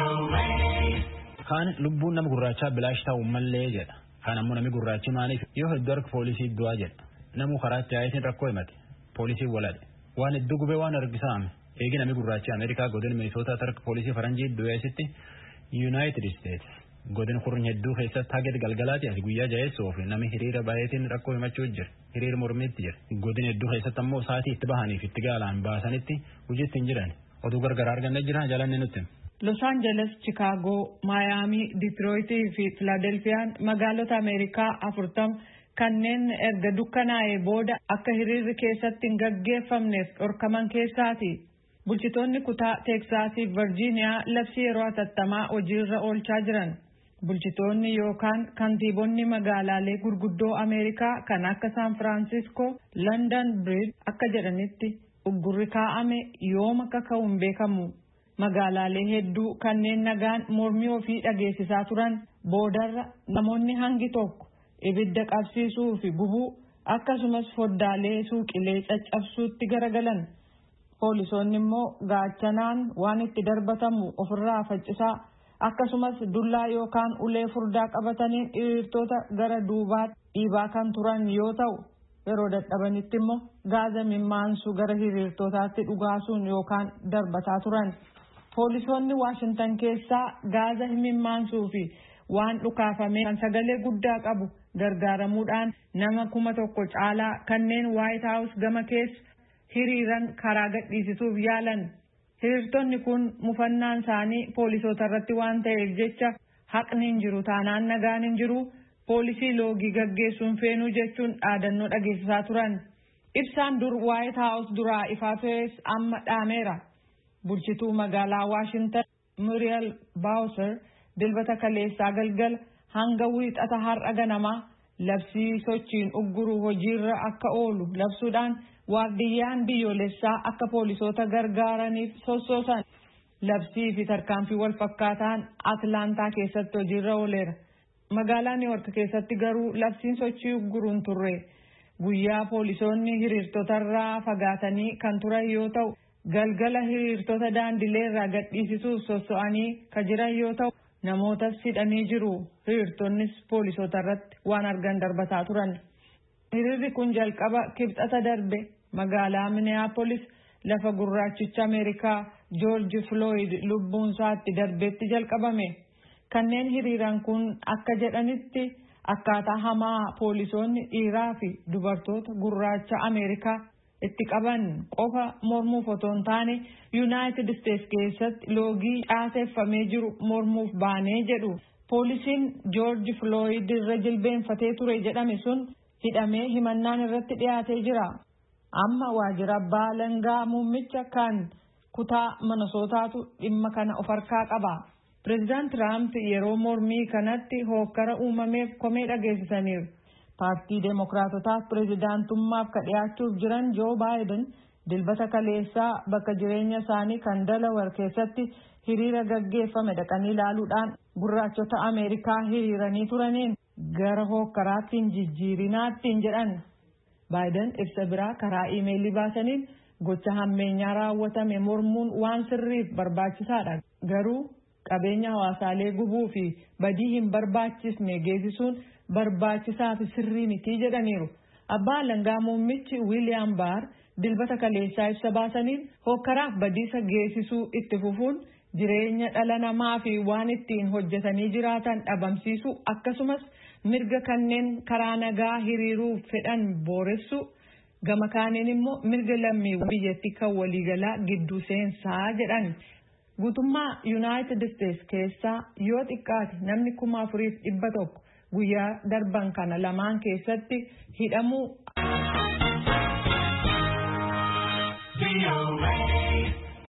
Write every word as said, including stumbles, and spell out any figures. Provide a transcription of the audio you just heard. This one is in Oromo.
Kaan lubbuun nama gurraachaa bilaash ta'u mallee jedha. Kaan ammoo namni gurraachi maaliif yoo hedduu harka poolisii du'aa jedha. Namu karaatti yaa'isin rakkoo himate. Poolisiin waladhe. Waan hedduu gubee waan argisaame. Eegi namni gurraachi Ameerikaa godina Minisootaa harka poolisii faranjii du'eessitti Yuunaayitid Isteets. Godina kurnya hedduu keessatti haga galgalaati as guyyaa jaheessoo fi namni hiriira baay'eetiin rakkoo himachuu jira. Hiriira mormiitti jira. Godina hedduu keessatti ammoo sa'aatii itti bahaniif itti gaalaan baasanitti hojiitti hin jiran. Oduu gargaraa argannee jira jalanne nutti. Los Angeles, Chicago, Miami, Detroit fi Philadelphiyaan magaalota Ameerikaa afurtam kanneen erga dukkanaa'ee booda akka hiriirri keessatti hin gaggeeffamneef dhorkaman keessaati. Bulchitoonni kutaa Teeksaasii fi Virgiiniyaa labsii yeroo hatattamaa hojiirra oolchaa jiran. Bulchitoonni yookaan kantiibonni magaalaalee gurguddoo Ameerikaa kan akka San Francisco, London Bridge akka jedhanitti uggurri kaa'ame yoom akka ka'u hin beekamu. Magaalaalee hedduu kanneen nagaan mormii ofii dhageessisaa turan boodarra namoonni hangi tokko ibidda qabsiisuu fi gubuu akkasumas foddaalee suuqilee caccabsuutti garagalan. Poolisoonni immoo gaachanaan waan itti darbatamu ofirraa faccisaa akkasumas dullaa yookaan ulee furdaa qabataniin hiriirtota gara duubaatti dhiibaa kan turan yoo ta'u yeroo dadhabanitti immoo gaaza mimmaansuu gara hiriirtotaatti dhugaasuun yookaan darbataa turan. Poolisoonni Waashintan keessaa gaaza mimmaansuu fi waan dhukaafame kan sagalee guddaa qabu gargaaramuudhaan nama kuma tokko caalaa kanneen White House gama keessa hiriiran karaa gadhiisisuuf yaalan. Hiriirtonni kun mufannaan isaanii poolisoota irratti waan ta'eef jecha haqni hin jiru taanaan nagaan hin jiru poolisii loogii gaggeessuun feenuu jechuun dhaadannoo dhageessisaa turan. Ibsaan dur White House duraa ifaa ta'es amma dhaameera. Bulchituu magaalaa Washington Muriel Bowser dilbata kaleessaa galgal hanga wiixata har'a ganamaa labsii sochiin ugguruu hojiirra akka oolu labsuudhaan waardiyyaan biyyoolessaa akka poolisoota gargaaraniif sossoosan. Labsii fi tarkaanfii wal fakkaataan Atlaantaa keessatti hojiirra ooleera. Magaalaa New York keessatti garuu labsiin sochii ugguruun turre. Guyyaa poolisoonni hiriirtotarraa fagaatanii kan turan yoo ta'u galgala hiriirtota daandilee irraa gadhiisisuuf sosso'anii kan jiran yoo ta'u namootas hidhanii jiru. Hiriirtonnis poolisoota irratti waan argan darbataa turan. Hiriirri kun jalqaba kibxata darbe magaalaa Minneapolis lafa gurraachicha Ameerikaa George Floyd lubbuun isaatti darbeetti jalqabame. Kanneen hiriiran kun akka jedhanitti akkaataa hamaa poolisoonni dhiiraa fi dubartoota gurraacha Ameerikaa itti qaban qofa mormuuf otoo hin taane United States keessatti loogii caaseeffamee jiru mormuuf baanee jedhu. Poolisiin George Floyd irra jilbeenfatee ture jedhame sun hidhamee himannaan irratti dhiyaatee jira. Amma waajjira abbaa alangaa muummicha kan kutaa Minnesootaatu dhimma kana of harkaa qaba. Pireezidaant Tiraamp yeroo mormii kanatti hookkara uumameef komee dhageessisaniiru. Paartii Deemokiraatotaaf pireezidaantummaaf ka dhiyaachuuf jiran Joo Baayiden dilbata kaleessaa bakka jireenya isaanii kan Delaware keessatti hiriira gaggeeffame dhaqanii ilaaluudhaan gurraachota Ameerikaa hiriiranii turaniin gara hookkaraatti hin jijjiirinaatti hin jedhan. Baayiden ibsa biraa karaa iimeelii baasaniin gocha hammeenyaa raawwatame mormuun waan sirriif barbaachisaadha. Garuu qabeenya hawaasaalee gubuu fi badii hin barbaachisne geessisuun barbaachisaa fi sirrii miti jedhaniiru. Abbaa alangaa muummichi William Barr dilbata kaleessaa ibsa baasaniin hokkaraaf badiisa geessisuu itti fufuun jireenya dhala namaa fi waan ittiin hojjetanii jiraatan dhabamsiisu akkasumas mirga kanneen karaa nagaa hiriiruuf fedhan booressu gama kaaniin immoo mirga lammiiwwan biyyattii kan waliigalaa gidduu seensaa jedhan. Guutummaa United States keessaa yoo xiqqaate namni kuma afuriif dhibba tokko guyyaa darban kana lamaan keessatti hidhamuu.